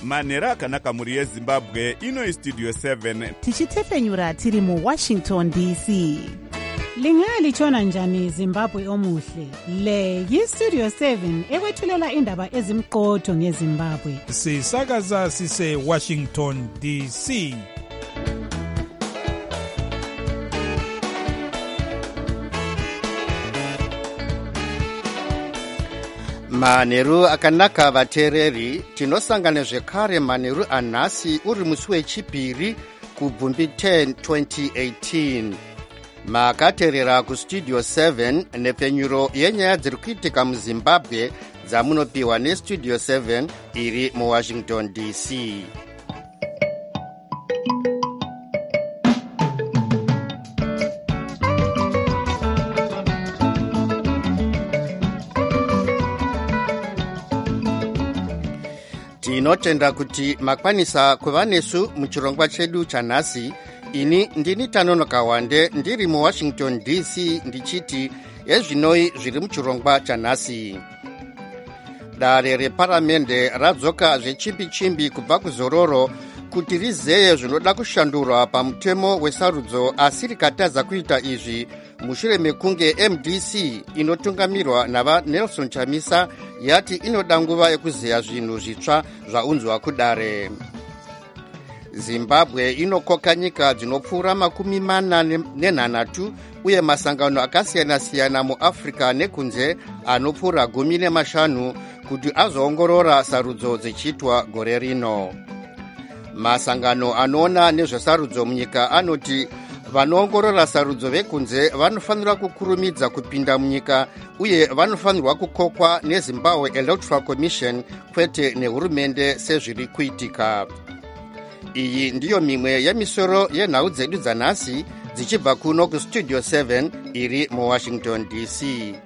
manhero akanaka mhuri yezimbabwe. Ino istudio 7 tichitefenyura tiri muWashington DC. Lingalitshona njani Zimbabwe omuhle? Le yistudio 7 ekwethulela indaba ezimqotho ngeZimbabwe. Sisakaza sise Washington DC. Manheru akanaka vateereri, tinosangana zvekare manheru anhasi uri musi wechipiri kubvumbi 10 2018. Makateerera kustudio 7 nepfenyuro yenyaya dziri kuitika muZimbabwe dzamunopiwa nestudio 7 iri muWashington DC. Tinotenda kuti makwanisa kuva nesu muchirongwa chedu chanhasi. Ini ndini Tanonoka Wande ndiri muWashington DC ndichiti ezvinoi zviri muchirongwa chanhasi. Dare reparamende radzoka zvechimbi-chimbi kubva kuzororo kuti rizeye zvinoda kushandurwa pamutemo wesarudzo, asi rikatadza kuita izvi mushure mekunge MDC inotungamirwa navaNelson Chamisa yati inoda nguva yekuzeya zvinhu zvitsva zvaunzwa kudare. Zimbabwe inokoka nyika dzinopfuura 40 uye masangano akasiyana-siyana muAfrica nekunze anopfuura 15 kuti azoongorora sarudzo dzichiitwa gore rino. Masangano anoona nezvesarudzo munyika anoti vanoongorora sarudzo vekunze vanofanira kukurumidza kupinda munyika uye vanofanirwa kukokwa neZimbabwe Electoral Commission kwete nehurumende sezviri kuitika. Iyi ndiyo mimwe yemisoro yenhau dzedu dzanhasi dzichibva kuno kustudio 7 iri muWashington DC.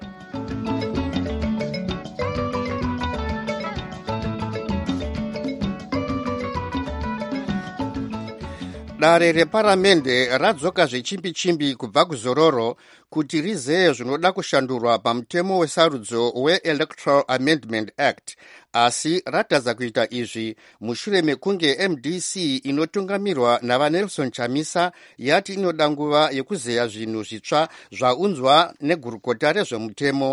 Dare reparamende radzoka zvechimbi-chimbi kubva kuzororo kuti rizeye zvinoda kushandurwa pamutemo wesarudzo weElectoral Amendment Act, asi ratadza kuita izvi mushure mekunge MDC inotungamirwa navaNelson Chamisa yati inoda nguva yekuzeya zvinhu zvitsva zvaunzwa negurukota rezvemutemo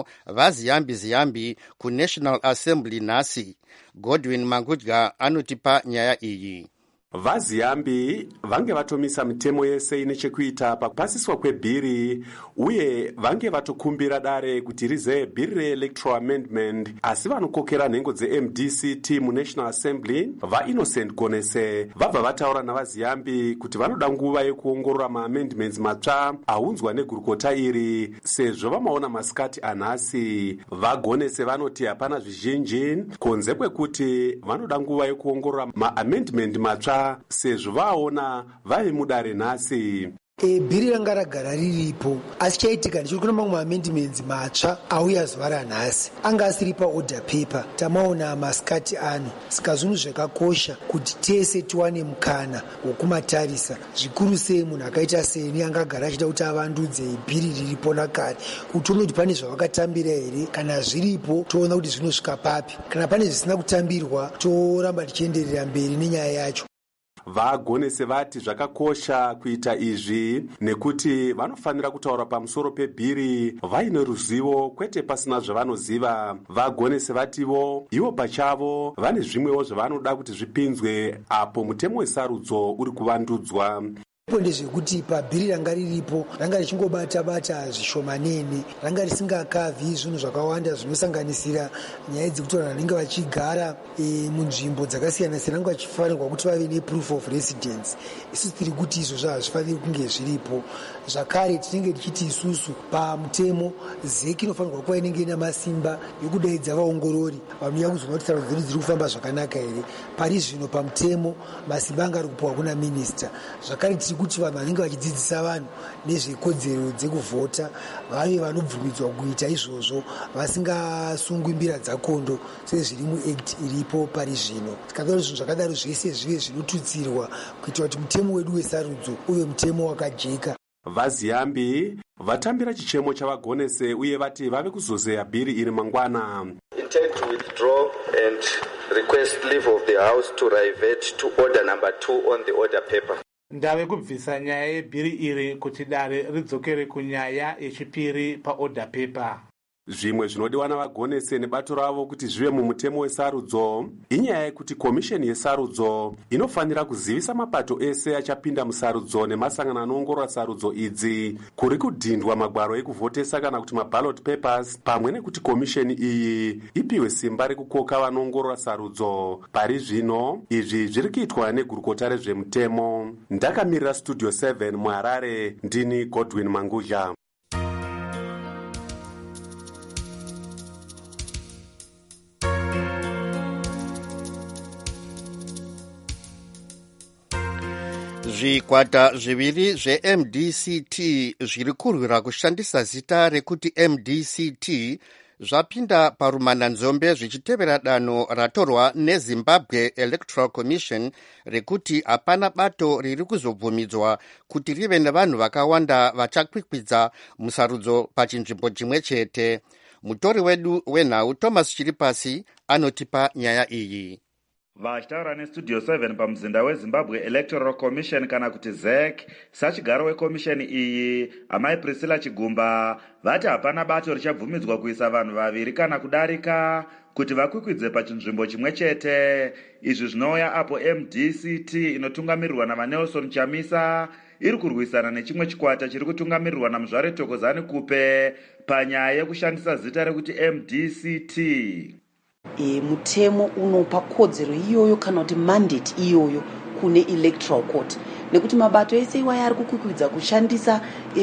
vaZiyambi kuNational Assembly nhasi. Godwin Mangudya anotipa nyaya iyi. VaZiyambi vange vatomisa mitemo yese ine chekuita pakupasiswa kwebhiri uye vange vatokumbira dare kuti rizeye bhiri reElectoral Amendment, asi vanokokera nhengo dzeMDC muNational Assembly vaInnocent Gonese vabva vataura navaZiyambi kuti vanoda nguva yekuongorora maamendments matsva aunzwa negurukota iri sezvo vamaona masikati anhasi. VaGonese vanoti hapana zvizhinji kunze kwekuti vanoda nguva yekuongorora maamendment matsva sezvo vaona vai mudare nhasi. Bhiri ranga ragara riripo, asi chaitika ndicho kuna mamwe amendments matsva auya zuva ranhasi anga asiri paorder paper. Tamaona masikati ano, saka zvinhu zvakakosha kuti tese tiwane mukana wokumatarisa, zvikuru sei munhu akaita seni angagara achida kuti avandudze bhiri riripo nakare, kuti tione kuti pane zvavakatambira here, kana zviripo toona kuti zvinosvika papi, kana pane zvisina kutambirwa toramba tichienderera mberi nenyaya yacho. VaGonese vati zvakakosha kuita izvi nekuti vanofanira kutaura pamusoro pebhiri vaine ruzivo kwete pasina zvavanoziva. VaGonese vativo ivo pachavo vane zvimwewo zvavanoda kuti zvipinzwe apo mutemo wesarudzo uri kuvandudzwa. Ndezvekuti pabhiri ranga riripo ranga richingobata-bata zvishomanene, ranga risingakavhi zvinhu zvakawanda zvinosanganisira nyaya dzekuti vanhu vanenge vachigara munzvimbo dzakasiyana-siyana vanga vachifanirwa kuti vave neproof of residence. Isusu tiri kuti izvozvo hazvifaniri kunge zviripo. Zvakare tinenge tichiti isusu pamutemo ZEC inofanirwa kuva inenge ina masimba ekudaidza vaongorori vanouya kuzoona kuti sarudzo dzedu dziri kufamba zvakanaka here. Pari zvino pamutemo masimba anga ari kupiwa kuna minista. Zvakare tiri kuti vanhu vanenge vachidzidzisa vanhu nezvekodzero dzekuvhota vave vanobvumidzwa kuita izvozvo vasingasungwi mbira dzakondo sezviri muAct iripo pari zvino. Tikatora zvinhu zvakadaro zvese zvive zvinotutsirwa kuitira kuti mutemo wedu wesarudzo uve mutemo wakajeka. VaZiyambi vatambira chichemo chavaGonese uye vati vave kuzozeya bhiri iri mangwana. Intend to withdraw and request leave of the House to revert to order number 2 on the order paper. Ndave kubvisa nyaya yebhiri iri kuti dare ridzokere kunyaya yechipiri paorder paper. Zvimwe zvinodiwa navagonese nebato ravo kuti zvive mumutemo wesarudzo inyaya yekuti komisheni yesarudzo inofanira kuzivisa mapato ese achapinda musarudzo nemasangano anoongorora sarudzo idzi kuri kudhindwa magwaro ekuvhotesa kana kuti maballot papers, pamwe nekuti komisheni iyi ipiwe simba rekukoka vanoongorora sarudzo. Pari zvino izvi zviri kuitwa negurukota rezvemutemo. Ndakamirira Studio 7 muHarare, ndini Godwin Manguzha. Zvikwata zviviri zveMDCT zviri kurwira kushandisa zita rekuti MDCT zvapinda parumananzombe zvichitevera danho ratorwa neZimbabwe Electoral Commission rekuti hapana bato riri kuzobvumidzwa kuti rive nevanhu vakawanda vachakwikwidza musarudzo pachinzvimbo chimwe chete. Mutori wedu wenhau Thomas Chiripasi anotipa nyaya iyi. Vachitaura neStudio 7 pamuzinda weZimbabwe Electoral Commission kana kuti ZEC, sachigaro wekomisheni iyi amai Priscilla Chigumba vati hapana bato richabvumidzwa kuisa vanhu vaviri kana kudarika kuti vakwikwidze pachinzvimbo chimwe chete. Izvi zvinouya apo MDCT inotungamirirwa naVaNelson Chamisa iri kurwisana nechimwe chikwata chiri kutungamirirwa naMuzvare Thokozani Kupe panyaya yekushandisa zita rekuti MDCT. Mutemo unopa kodzero iyoyo kana kuti mandate iyoyo kune electoral court, nekuti mabato ese iwayo ari kukwikwidza kushandisa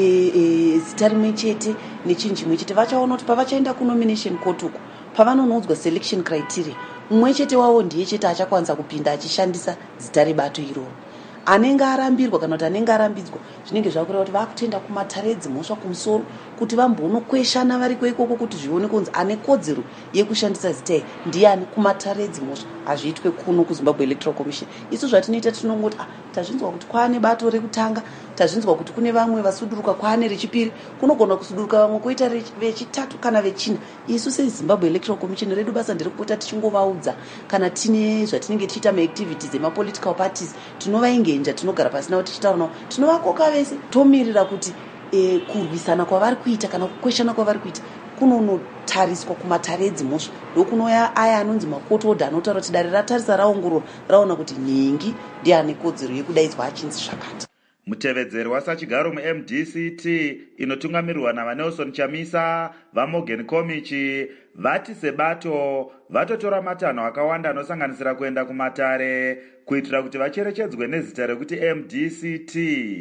zita rimwe chete nechinhu chimwe chete. Vachaona kuti pavachaenda kunomination court uko pavanonoudzwa selection criteria, mumwe chete wavo ndiye chete achakwanisa kupinda achishandisa zita rebato iroro. Anenge arambirwa kana kuti anenge arambidzwa zvinenge zvakureva kuti vakutenda kumatare edzimhosva kumusoro kuti vambonokweshana variko ikoko kuti zvione kunzi ane kodzero yekushandisa zita ndiye ani kumatare edzimhosva. Hazviitwe kuno kuZimbabwe Electoral Commission. Isu zvatinoita tinongoti tazvinzwa kuti kwaane bato rekutanga, tazvinzwa kuti kune vamwe vasuduruka, kwaane rechipiri, kunogona kusuduruka vamwe koita vechitatu kana vechina. Isu seZimbabwe Electoral Commission redu basa nderekupota tichingovaudza kana tine zvatinenge tichiita maactivities emapolitical parties, tinovaengenja, tinogara pasi navo tichitaura navo, tinovakoka vese, tomirira kuti kurwisana kwavari kuita kana kukweshana kwavari kuita kunonotariswa kumatare edzimhosva. Ndokunoya aya anonzi macourt order anotaura kuti dare ratarisa raongorora raona kuti nhingi ndiye ane kodzero yekudaidzwa achinzi zvakati. Mutevedzeri wasachigaro muMDCT inotungamirirwa naVaNelson Chamisa vaMorgan Komichi vati sebato vatotora matanho akawanda anosanganisira kuenda kumatare kuitira kuti vacherechedzwe nezita rekuti MDCT.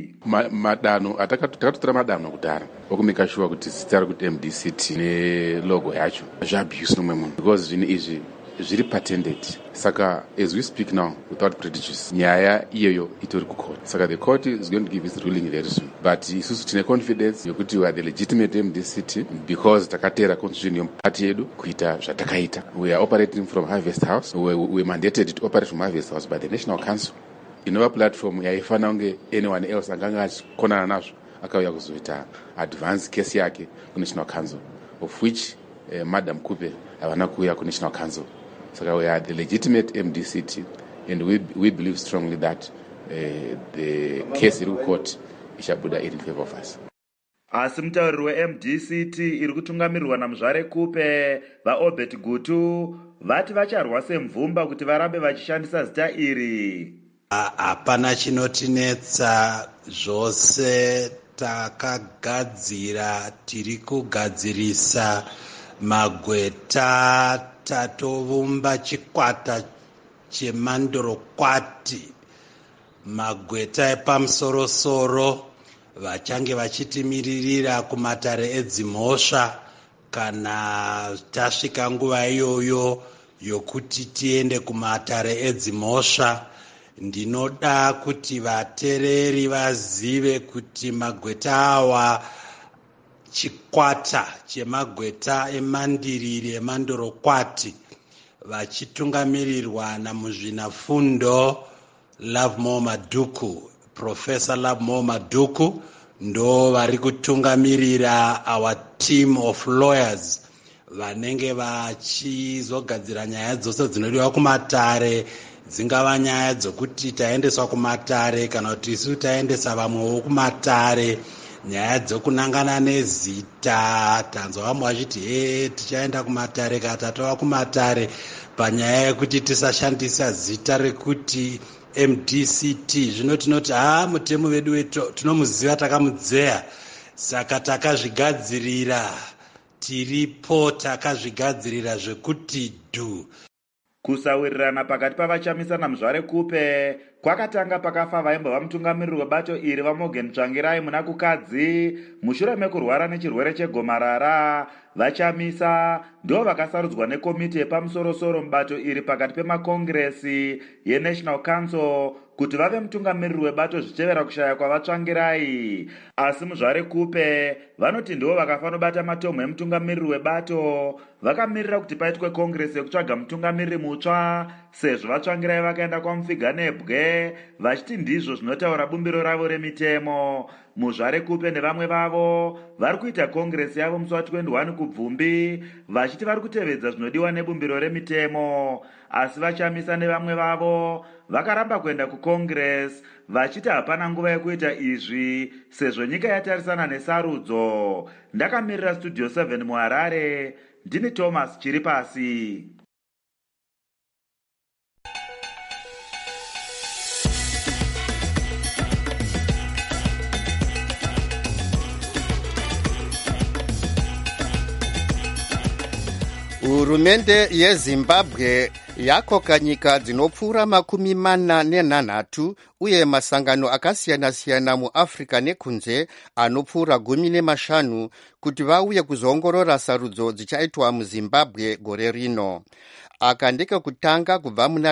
Madanho takatotora madanho kudhara okumeka sure kuti zita rekuti MDCT nelogo yacho zvaabuse nomwe munhu, because zvinhu izvi zviri patented. Saka as we speak now without prejudice, nyaya iyoyo itori kucourt. Saka the court is going to give its ruling very soon. But isusu tine confidence yokuti we are the legitimate MDCT because takatera constitution yomupati yedu kuita zvatakaita. We are operating from Harvest House. We mandated to operate from Harvest House by the National Council. Inova platform yaifana unge anyone else anganga achikonana nazvo akauya kuzoita advance case yake kuNational Council, of which Madam Kupe havana kuuya kuNational Council. So we are the legitimate MDCT, and we believe strongly that the case in court ishabuda in favor of us. Asi mutauriri weMDCT iri kutungamirirwa naMuzvare Kupe vaObert Gutu vati vacharwa semvumba kuti varambe vachishandisa zita iri. Hapana chinotinetsa, zvose takagadzira, tiri kugadzirisa magweta, tatovumba chikwata chemandorokwati, magweta epamusoro-soro vachange vachitimiririra kumatare edzimhosva kana tasvika nguva iyoyo yokuti tiende kumatare edzimhosva. Ndinoda kuti vatereri vazive kuti magweta awa, chikwata chemagweta emandiriri emandorokwati vachitungamirirwa namuzvinafundo Lovemore Maduku, Professor Lovemore Maduku, ndo vari kutungamirira our team of lawyers vanenge vachizogadzira nyaya dzose dzinodiwa kumatare, dzingava nyaya dzokuti taendeswa kumatare kana kuti isu taendesa vamwewo kumatare, nyaya dzokunangana nezita. Tanzwa vamwe vachiti tichaenda kumatare kana tatova kumatare, panyaya yekuti tisashandisa zita rekuti MDCT. Zvino tinoti mutemo wedu tinomuziva, takamudzeya, saka takazvigadzirira, tiripo takazvigadzirira zvekuti dhu. Kusawirirana pakati pavachamisana muzvare kupe kwakatanga pakafa vaimbova mutungamiriri webato iri vaMorgan Tsvangirai muna kukadzi mushure mekurwara nechirwere chegomarara. Vachamisa ndo vakasarudzwa nekomiti yepamusorosoro mubato iri pakati pemakongiresi yeNational Council kuti vave mutungamiriri webato zvichevera kushaya kwavaTsvangirai. Asi muzvare kupe vanoti ndivo vakafanobata matomho emutungamiriri webato. Vakamirira kuti paitwe kongiresi yekutsvaga mutungamiriri mutsva, sezvo vaTsvangirai vakaenda kwaMufiganebwe vachiti ndizvo zvinotaura bumbiro ravo remitemo. Muzvare kupe nevamwe vavo vari kuita kongiresi yavo musi wa21 kuBvumbi vachiti vari kutevedza zvinodiwa nebumbiro remitemo. Asi vachamisa nevamwe vavo vakaramba kuenda kukongiresi vachiti hapana nguva yekuita izvi sezvo nyika yatarisana nesarudzo. Ndakamirira Studio 7 muHarare, ndini Thomas Chiripasi. Hurumende yeZimbabwe yakoka nyika dzinopfuura 43 uye masangano akasiyana-siyana muAfrica nekunze anopfuura 15 kuti vauye kuzoongorora sarudzo dzichaitwa muZimbabwe gore rino. Aka ndiko kutanga kubva muna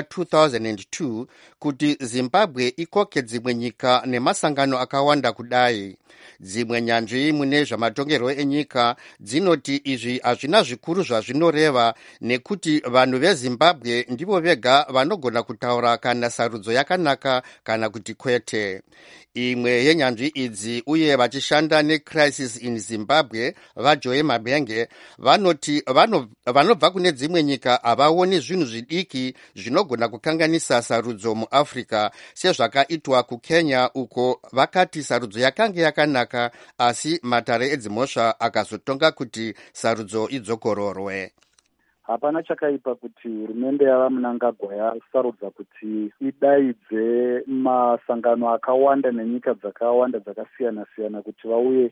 2002 kuti Zimbabwe ikoke dzimwe nyika nemasangano akawanda kudai. Dzimwe nyanzvi mune zvamatongerwo enyika dzinoti izvi hazvina zvikuru zvazvinoreva nekuti vanhu veZimbabwe ndivo vega vanogona kutaura kana sarudzo yakanaka kana kuti kwete. Imwe yenyanzvi idzi uye vachishanda neCrisis in Zimbabwe vaJoe Mabenge vanoti vanobva kune dzimwe nyika havaoni zvinhu zvidiki zvinogona kukanganisa sarudzo muAfrica sezvakaitwa kuKenya uko vakati sarudzo yakanga yakanaka asi matare edzimhosva akazotonga kuti sarudzo idzokororwe. Hapana chakaipa kuti hurumende yavaMnangagwa yasarudza kuti idaidze masangano akawanda nenyika dzakawanda dzakasiyana-siyana kuti vauye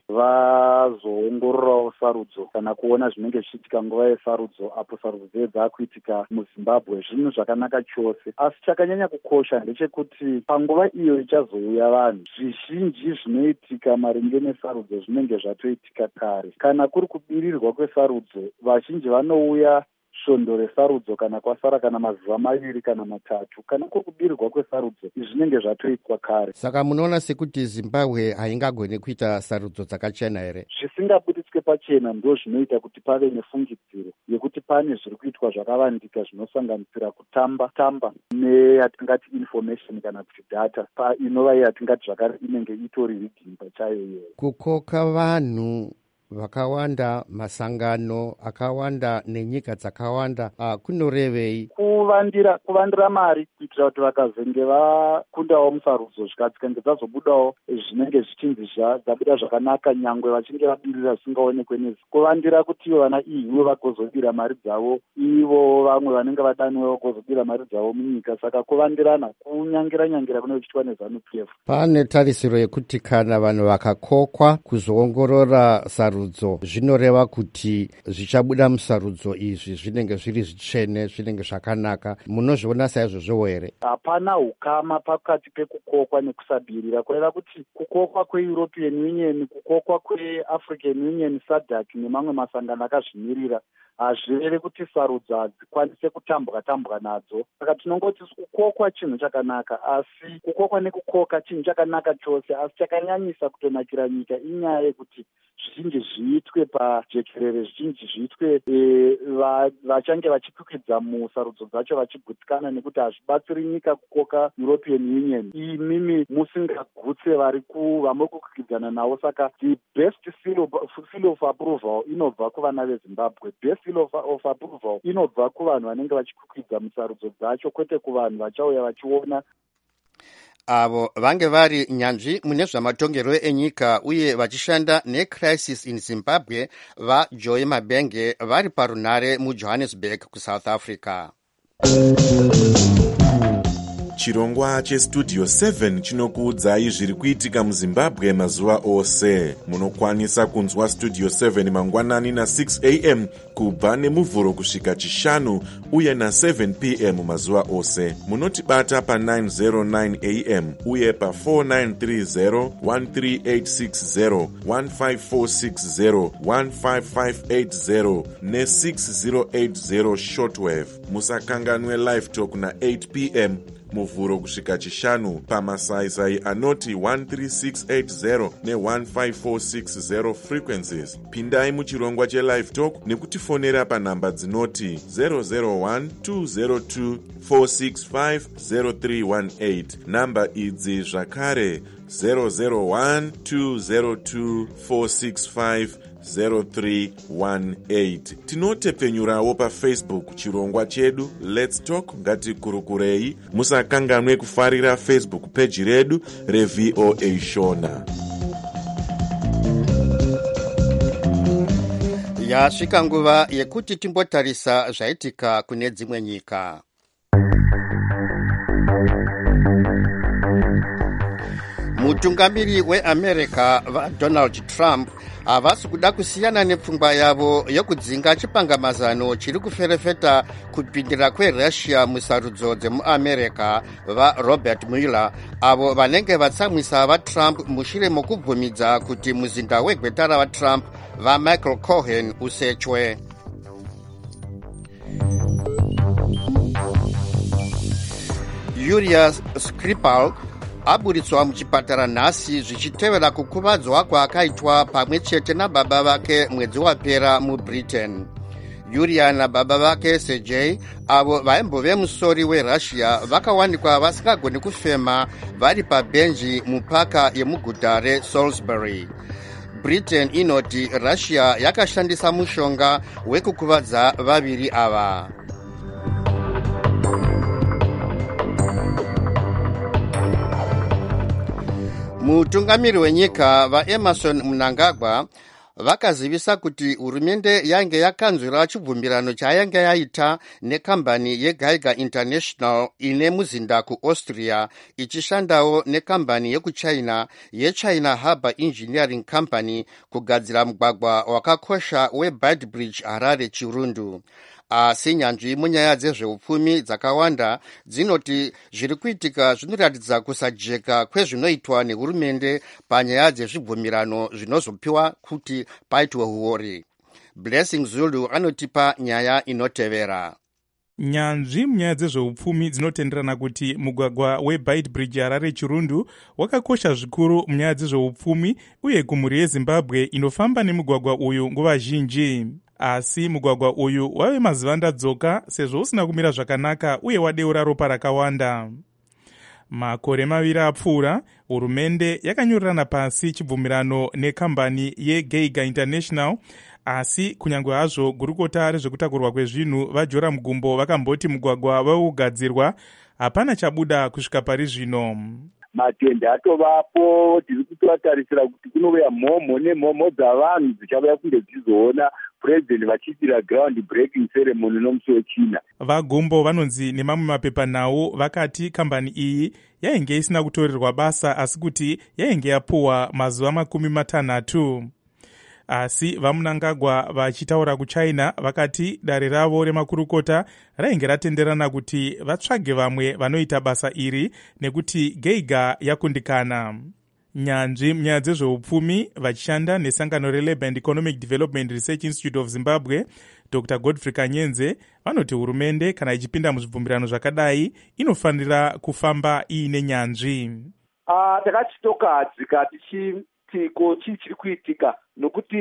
vazoongororawo sarudzo kana kuona zvinenge zvichiitika nguva yesarudzo apo sarudzo dzedu dzakuitika muZimbabwe. Zvinhu zvakanaka chose, asi chakanyanya kukosha ndechekuti panguva iyo ichazouya vanhu, zvizhinji zvinoitika maringe nesarudzo zvinenge zvatoitika kare. Kana kuri kubirirwa kwesarudzo, vazhinji vanouya svondo resarudzo kana kwasara kana mazuva 2 kana 3. Kana kuri kubirirwa kwesarudzo izvi zvinenge zvatoitwa kare. Saka munoona sekuti Zimbabwe haingagoni kuita sarudzo dzakachena here? Zvisingabuditswe pachena ndo zvinoita kuti pave nefungidziro yekuti pane zviri kuitwa zvakavandika zvinosanganisira kutamba neyatingati information kana kuti data inova yatingati zvakare inenge itori rigging pachayo iyoyo. Kukoka vanhu vakawanda, masangano akawanda nenyika dzakawanda kunorevei? Kuvandira mari kuitira kuti vakazenge vakundawo musarudzo zvikadzikenge dzazobudawo zvinenge zvichinzi dzabuda zvakanaka nyangwe vachinge vabirira zvisingaonekwe nezi. Kuvandira kuti ivo vana ivo vagozobira mari dzavo, ivo vamwe vanenge vadaniwe vagozobira mari dzavo munyika. Saka kuvandirana kunyangira kune kuchiitwa neZANU-PF. Pane tarisiro yekuti kana vanhu vakakokwa kuzoongorora sarudzo zvinoreva kuti zvichabuda musarudzo izvi zvinenge zviri zvitsvene, zvinenge zvakanaka. Munozviona saizvozvo here? Hapana ukama pakati pekukokwa nekusabirira, kureva kuti kukokwa kweEuropean Union, kukokwa kweAfrican Union, SADC nemamwe masangano akazvimirira hazvireve kuti sarudzo hadzikwanise kutambwa nadzo. Saka tinongoti kukokwa chinhu chakanaka, asi kukokwa nekukoka chinhu chakanaka chose, asi chakanyanyisa kutonakira nyika inyaya yekuti zvizhinji zviitwe pajekerere, zvizhinji zviitwe vachange vachikwikidza musarudzo dzacho vachigutsikana, nekuti hazvibatsiri nyika kukoka European Union imimi musingagutse vamuri kukwikidzana navo. Saka the best seal of approval inobva kuvana veZimbabwe. Best seal of approval inobva kuvanhu vanenge vachikwikwidza musarudzo dzacho, kwete kuvanhu vachauya vachiona. Avo vange vari nyanzvi mune zvamatongerwo enyika uye vachishanda neCrisis in Zimbabwe vaJoy Mabenge vari parunhare muJohannesburg kuSouth Africa. Chirongwa chestudio 7 chinokuudzai zviri kuitika muZimbabwe mazuva ose. Munokwanisa kunzwa studio 7 mangwanani na6 am kubva nemuvhuro kusvika chishanu uye na7 pm mazuva ose. Munotibata pa909 am uye pa4930 13860 15460 15580 ne6080 shortwave. Musakanganwe live talk na8 pm muvhuro kusvika chishanu pamasaisai anoti 13680 ne15460 frequencies. Pindai muchirongwa chelive talk nekutifonera panhamba dzinoti 001 202 465 0318. Namba idzi zvakare 001 202 465 0318. Tinotepfenyurawo paFacebook chirongwa chedu Let's Talk Ngatikurukurei. Musakanganwe kufarira Facebook page redu reVOA Shona. Yasvika nguva yekuti timbotarisa zvaitika kune dzimwe nyika. Mutungamiri weAmerica vaDonald Trump havasi kuda kusiyana nepfungwa yavo yokudzinga chipangamazano chiri kuferefeta kupindira kweRussia musarudzo dzemuAmerica vaRobert Mueller, avo vanenge vatsamwisa vaTrump mushure mokubvumidza kuti muzinda wegweta ravaTrump vaMichael Cohen usechwe. Yulia Skripal aburitswa muchipatara nhasi zvichitevera kukuvadzwa kwaakaitwa pamwe chete nababa vake mwedzi wapera muBritain. Yulia nababa vake Sergei, avo vaimbove musori weRussia, vakawanikwa vasingagoni kufema vari pabhenji mupaka yemuguta reSalisbury. Britain inoti Russia yakashandisa mushonga wekukuvadza vaviri ava. Mutungamiri wenyika vaEmerson Mnangagwa vakazivisa kuti hurumende yange yakanzwira chibvumirano chayange yaita nekambani yeGeiger International ine muzinda kuAustria ichishandawo nekambani yekuChina yeChina Harbour Engineering Company kugadzira mugwagwa wakakosha weBeitbridge Harare Chirundu. Asi nyanzvi munyaya dzezveupfumi dzakawanda dzinoti zviri kuitika zvinoratidza kusajeka kwezvinoitwa nehurumende panyaya dzezvibvumirano zvinozopiwa kuti paitwe huori. Blessing Zulu anotipa nyaya inotevera. Nyanzvi munyaya dzezveupfumi dzinotenderana kuti mugwagwa weBeitbridge Harare Chirundu wakakosha zvikuru munyaya dzezveupfumi uye kumhuri yeZimbabwe inofamba nemugwagwa uyu nguva zhinji. Asi mugwagwa uyu wave mazivandadzoka sezvo usina kumira zvakanaka uye wadeura ropa rakawanda. Makore maviri apfuura, hurumende yakanyorerana pasi chibvumirano nekambani yeGeiger International, asi kunyange hazvo gurukota rezvekutakurwa kwezvinhu vaJoram Gumbo vakamboti mugwagwa waugadzirwa, hapana chabuda kusvika pari zvino. Matende atovapo, tiri kutotarisira kuti kunouya mhomho nemhomho dzavanhu dzichavaya kunge dzizoona president vachiitira ground breaking ceremony nomusi wechina. VaGumbo vanonzi nemamwe mapepanhau vakati kambani iyi yainge isina kutorerwa basa asi kuti yainge yapuwa mazuva 60. Asi vaMnangagwa vachitaura kuChina vakati dare ravo remakurukota rainge ratenderana kuti vatsvage vamwe vanoita basa iri nekuti Geiger yakundikana. Nyanzvi munyaya dzezveupfumi vachishanda nesangano reLabour and Economic Development Research Institute of Zimbabwe, Dr. Godfrey Kanyenze, vanoti hurumende kana ichipinda muzvibvumirano zvakadai inofanira kufamba iine nyanzvi. Takachitokadzika tichitiko chiri kuitika nokuti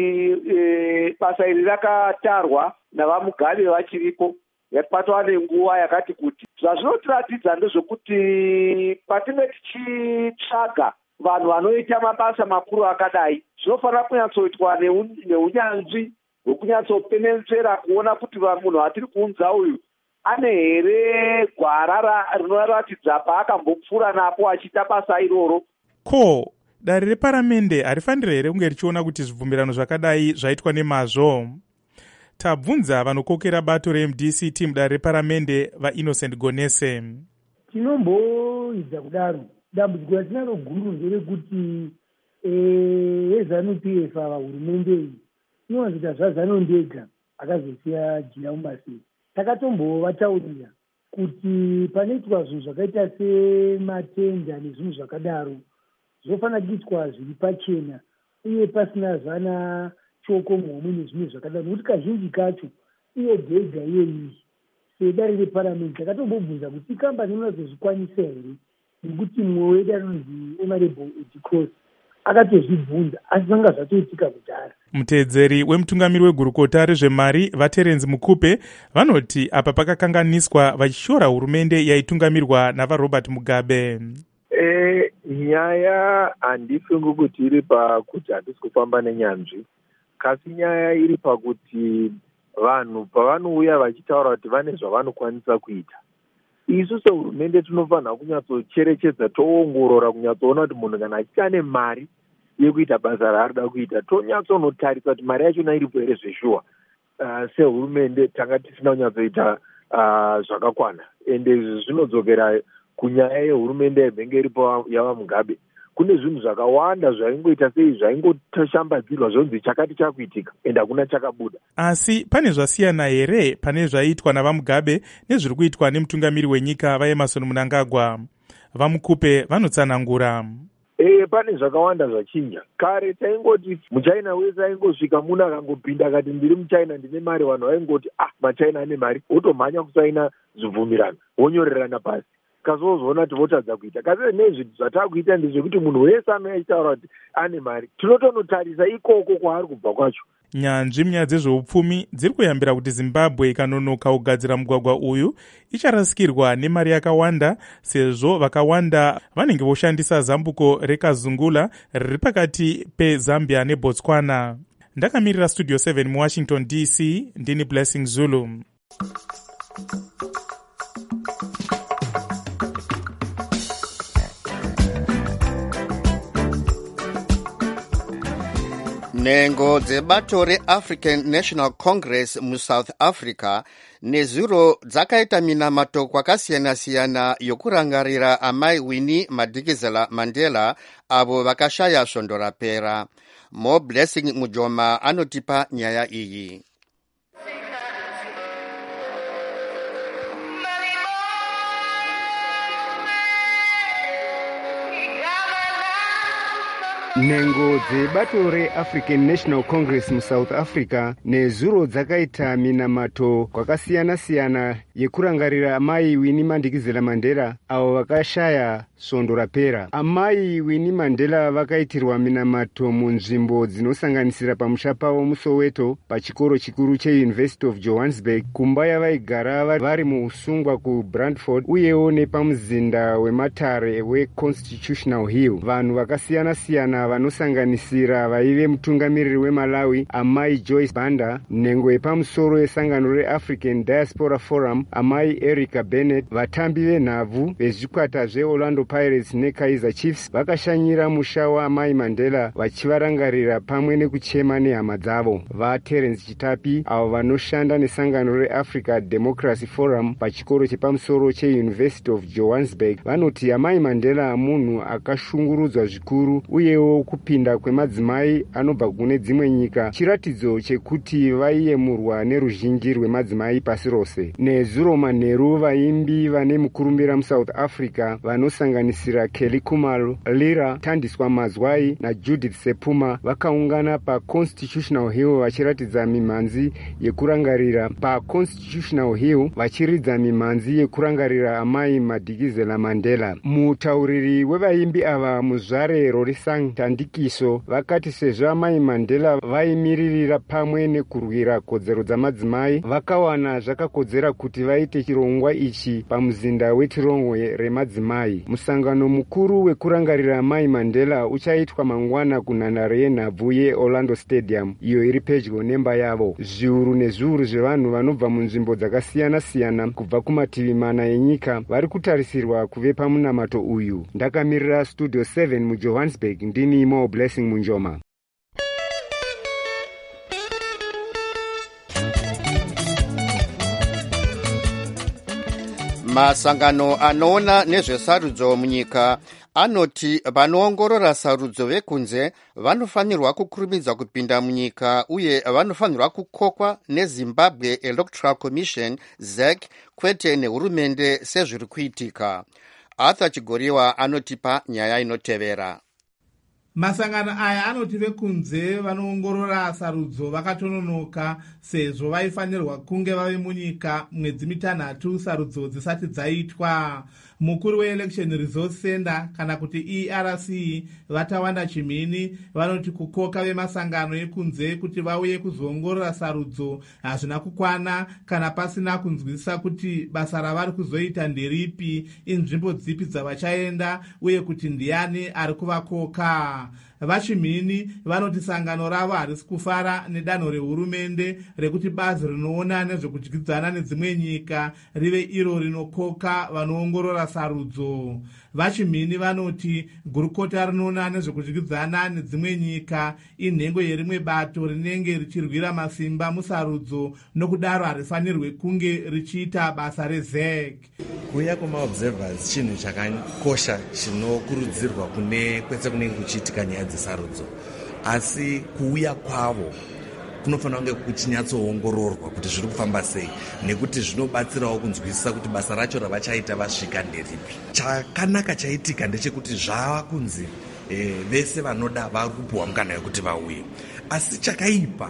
basa iri rakatarwa navamugavi vachiripo patova nenguva yakati kuti zvazvinotiratidza ndezvokuti patinge tichitsvaga vanhu vanoita mabasa makuru akadai zvinofanira kunyatsoitwa neunyanzvi hwekunyatsopenensvera kuona kuti munhu atiri kuunza uyu ane here gwara rinoratidza paakambopfuura napo achiita basa iroro. Ko dare reparamende harifanira here kunge richiona kuti zvibvumirano zvakadai zvaitwa nemazvo? Tabvunza vanokokera bato reMDCT mudare reparamende vaInnocent Gonese. Tinomboidza kudaro dambudziko ratinaro guru nderekuti eZANU-PF ava hurumende iyi inowanzoita zvaZANU ndega akazosiya jira mumaseri. Takatombovataurira kuti panoitwa zvinhu zvakaita sematenda nezvinhu zvakadaro zvofanira kuitwa zviri pachena uye pasina zvana choko muhomwe nezvimwe zvakadaro, nokuti kazhinji kacho iyo dhega iyeyi sedare reparamende takatombobvunza kuti ikambani inozozvikwanisa here, nekuti mumwe wedu anonzi Honorable Edicos akatozvibvunza asi zvanga zvatoitika kudhara. Muteedzeri wemutungamiri wegurukota rezvemari vaTerence Mukupe vanoti apa pakakanganiswa vachishora hurumende yaitungamirwa navaRobert Mugabe. Nyaya handifungi kuti iri pakuti hatisi kufamba nenyanzvi, kasi nyaya iri pakuti vanhu pavanouya vachitaura kuti vane zvavanokwanisa kuita, isu sehurumende tinofanira kunyatsocherechedza toongorora kunyatsoona kuti munhu kana achiti ane mari yekuita basa raarida kuita tonyatsonotarisa kuti mari yachona iripo here zveshuwa. Sehurumende tanga tisina kunyatsoita zvakakwana, ende izvi zvinodzokera kunyaya yehurumende yebhenge iripo yava Mugabe. Kune zvinhu zvakawanda zvaingoita sei zvaingoshambadzirwa zvonzi chakati chakuitika ende hakuna chakabuda. Asi pane zvasiyana here pane zvaiitwa navaMugabe nezviri kuitwa nemutungamiri wenyika vaEmmerson Mnangagwa? VaMukupe vanotsanangura. Pane zvakawanda zvachinja. Kare taingoti muchina wese aingosvika muno akangopinda akati ndiri muchina ndine mari, vanhu vaingoti machina ane mari, wotomhanya kusaina zvibvumirano wonyorerana pasi. Kazozoona kuti votadza kuita. Kasi nezviti zvatakuita ndezvekuti munhu wese anoitaura kuti ane mari tinotonotarisa ikoko kwaari kubva kwacho. Nyanzvi munyaya dzezveupfumi dziri kuyambira kuti Zimbabwe ikanonoka kugadzira mugwagwa uyu icharasikirwa nemari yakawanda, sezvo vakawanda vanenge voshandisa zambuko reKazungula riri pakati peZambia neBotswana. Ndakamirira Studio 7 muWashington DC, ndini Blessing Zulu. Nengo dzebato reAfrican National Congress muSouth Africa nezuro dzakaita minamato kwakasiyana-siyana yokurangarira amai Winnie Madikizela Mandela avo vakashaya svondo rapera. Mo Blessing Mujoma anotipa nyaya iyi. Nengo dzebato reAfrican National Congress muSouth Africa nezuro dzakaita minamato kwakasiyana-siyana yekurangarira amai Winnie Madikizela Mandela avo vakashaya svondo rapera. Amai Winnie Mandela vakaitirwa minamato munzvimbo dzinosanganisira pamusha pavo muSoweto, pachikoro chikuru cheUniversity of Johannesburg, kumba yavaigara vari muusungwa kuBrandford, uyewo nepamuzinda wematare weConstitutional Hill. Vanhu vakasiyana-siyana vanosanganisira vaive mutungamiriri weMalawi amai Joyce Banda, nhengo yepamusoro yesangano reAfrican Diaspora Forum amai Erica Bennett, vatambi venhabvu vezvikwata zveOrlando Pirates neKaizer Chiefs vakashanyira musha waamai Mandela vachivarangarira pamwe nekuchema nehama dzavo. VaTerence Chitapi avo vanoshanda nesangano reAfrica Democracy Forum pachikoro chepamusoro cheUniversity of Johannesburg vanoti amai Mandela munhu akashungurudzwa zvikuru uyewo kupinda kwemadzimai anobva kune dzimwe nyika chiratidzo chekuti vaiyemurwa neruzhinji rwemadzimai pasi rose. Nezuro manheru vaimbi vane mukurumbira muSouth Africa vanosanganisira Kelly Khumalo, Lira Thandiswa Mazwai naJudith Sepuma vakaungana paConstitutional Hill vachiratidza mimhanzi yekurangarira paConstitutional Hill vachiridza mimhanzi yekurangarira amai Madikizela Mandela. Mutauriri wevaimbi ava Muzvare Rorisang matandikiso vakati sezvo amai Mandela vaimiririra pamwe nekurwira kodzero dzamadzimai, vakawana zvakakodzera kuti vaite chirongwa ichi pamuzinda wetirongwe remadzimai. Musangano mukuru wekurangarira amai Mandela uchaitwa mangwana kunhandare yenhabvu yeOrlando Stadium, iyo iri pedyo nemba yavo. Zviuru nezviuru zvevanhu vanobva munzvimbo dzakasiyana-siyana kubva kumativi mana enyika vari kutarisirwa kuve pamunamato uyu. Ndakamirira Studio 7 muJohannesburg, ndini Mo Blessing Munjoma. Masangano anoona nezvesarudzo munyika anoti vanoongorora sarudzo vekunze vanofanirwa kukurumidza kupinda munyika uye vanofanirwa kukokwa neZimbabwe Electoral Commission ZEC kwete nehurumende sezviri kuitika. Arthur Chigoriwa anotipa nyaya inotevera. Masangano aya anoti vekunze vanoongorora sarudzo vakatononoka sezvo vaifanirwa kunge vave munyika mwedzi mitanhatu sarudzo dzisati dzaitwa. Mukuru weElection Resource Center kana kuti ERC Vatawanda Chimini vanoti kukoka vemasangano ekunze kuti vauye kuzoongorora sarudzo hazvina kukwana kana pasina kunzwisisa kuti basa ravari kuzoita nderipi, inzvimbo dzipi dzavachaenda uye kuti ndiani ari kuvakoka. Vachimini vanoti sangano ravo harisi kufara nedanho rehurumende rekuti bazi rinoona nezvekudyidzana nedzimwe nyika rive iro rinokoka vanoongorora sarudzo. Vachimini vanoti gurukota rinoona nezvekudyidzana nedzimwe nyika inhengo yerimwe bato rinenge richirwira masimba musarudzo, nokudaro harifanirwe kunge richiita basa reZEC. Kuuya kwemaobservers chinhu chakakosha chinokurudzirwa kwese kunenge kuchiitika nyaya dzesarudzo, asi kuuya kwavo kunofanira kunge kuchinyatsoongororwa kuti zviri kufamba sei, nekuti zvinobatsirawo kunzwisisa kuti basa racho ravachaita vasvika nderipi. Chakanaka chaitika ndechekuti zvava kunzi vese vanoda vari kupuwa mukana wekuti vauye, asi chakaipa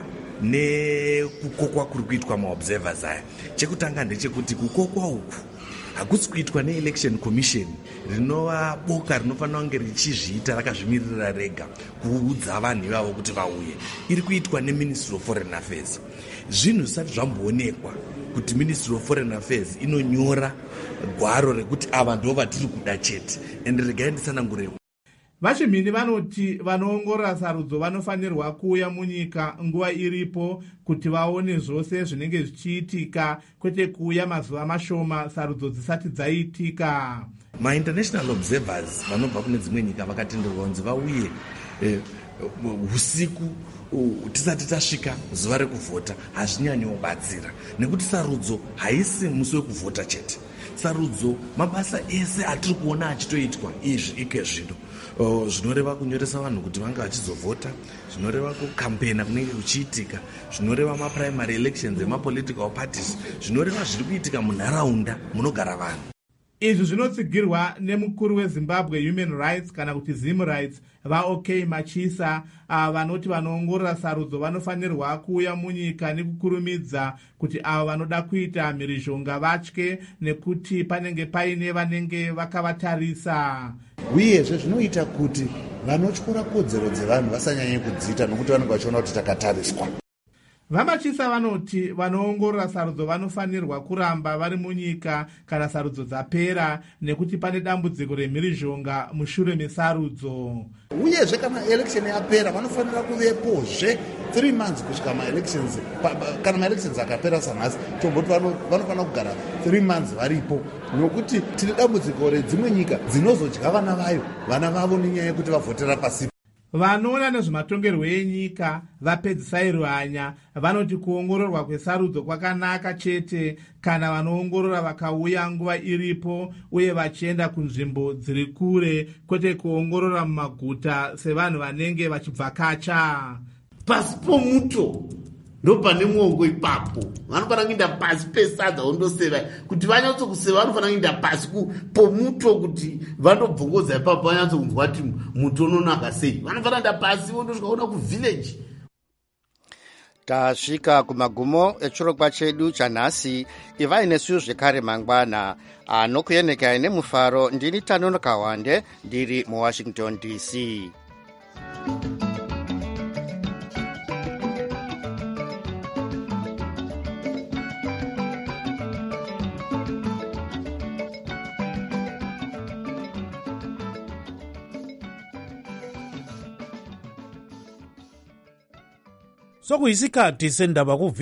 nekukokwa kuri kuitwa maobservers aya, chekutanga ndechekuti kukokwa uku hakusi kuitwa neElection Commission rinova boka rinofanira kunge richizviita rakazvimirira rega kuudza vanhu ivavo kuti vauye. Iri kuitwa neMinistry of Foreign Affairs. Zvinhu zvisati zvamboonekwa kuti Ministry of Foreign Affairs inonyora gwaro rekuti ava ndo vatiri kuda chete, ende regai ndisanangurewo. Vachimini vanoti vanoongorora sarudzo vanofanirwa kuuya munyika nguva iripo kuti vaone zvose zvinenge zvichiitika, kwete kuuya mazuva mashoma sarudzo dzisati dzaitika. Ma-international observers vanobva kune dzimwe nyika vakatenderwa kunzi vauye usiku tisati tasvika zuva rekuvhota. Hazvinyanyoobatsira nekuti sarudzo haisi musi wekuvhota chete. Sarudzo mabasa ese atiri kuona achitoitwa izvi ike zvino, zvinoreva kunyoresa vanhu kuti vange vachizovhota, zvinoreva kukampena kunenge kuchiitika, zvinoreva maprimary elections emapolitical parties, zvinoreva zviri kuitika munharaunda munogara vanhu. Izvi zvinotsigirwa nemukuru weZimbabwe Human Rights kana kuti Zim Rights vaOK Machisa, vanoti vanoongorora sarudzo vanofanirwa kuuya munyika nekukurumidza kuti avo vanoda kuita mhirizhonga vatye, nekuti panenge paine vanenge vakavatarisa. Uyezve zvinoita kuti vanotyora kodzero dzevanhu vasanyanye kudziita nokuti vanenge vachiona kuti takatariswa. Vamachisa vanoti vanoongorora sarudzo vanofanirwa kuramba vari munyika kana sarudzo dzapera, nekuti pane dambudziko remhirizhonga mushure mesarudzo. Uyezve kana election yapera vanofanira kuvepozve 3 months kusvika ma-elections. Kana ma-elections akapera sanhasi tomboti vanofanira kugara 3 months varipo, nokuti tine dambudziko redzimwe nyika dzinozodya vana vayo, vana vavo nenyaya yekuti vavhotera pasi. Vanoona nezvematongerwo enyika vapedzisai rwanya vanoti kuongororwa kwesarudzo kwakanaka chete kana vanoongorora vakauya nguva iripo uye vachienda kunzvimbo dziri kure, kwete kuongorora mumaguta sevanhu vanenge vachibvakacha. Pasi pomuto ndopane mwongo ipapo, vanofanira kuenda pasi pesadza vondoseva kuti vanyatsokuseva, vanofanira kuenda pasi pomuto kuti vandobvongodza ipapo vanyatsokunzwa kuti muto unonaka sei. Vanofanira kuenda pasi vondosvika kuona kuvhileji. Tasvika kumagumo echirongwa chedu chanhasi. Ivai nesu zvekare mangwana anokuyenekai nemufaro. Ndini Tanono Kawande ndiri muWashington DC. sokuyisikhathi sendaba